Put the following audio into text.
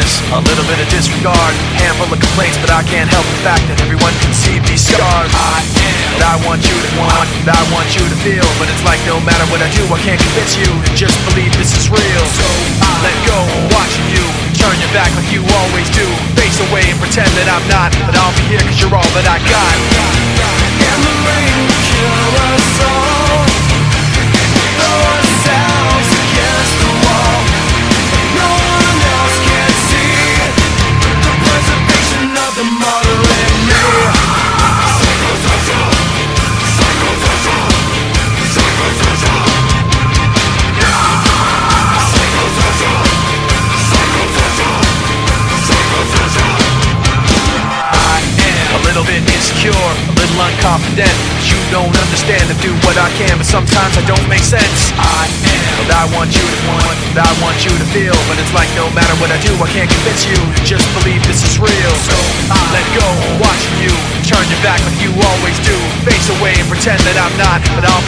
carelessness, a little bit of disregard, handful of complaints, but I can't help the fact that everyone can see these scars. I am what I want you to want, what I want you to feel, but it's like no matter what I do, I can't convince you to just believe this is real. So I let go, watching you turn your back like you always do, face away and pretend that I'm not, but I'll be here cause you're all that I got. And the rain will kill us all, throw ourselves against the wall. No one else can see the preservation of the mother in me. Psychosocial, psychosocial, psychosocial. Psychosocial, psychosocial, psychosocial. I am a little bit insecure, a little unconfident. You don't understand to do what I can, but sometimes I don't make sense. I am what I want you to want, what I want you to feel, but it's like no matter what I do, I can't convince you to just believe this is real. So I let go, watching you turn your back like you always do, face away and pretend that I'm not, but I'll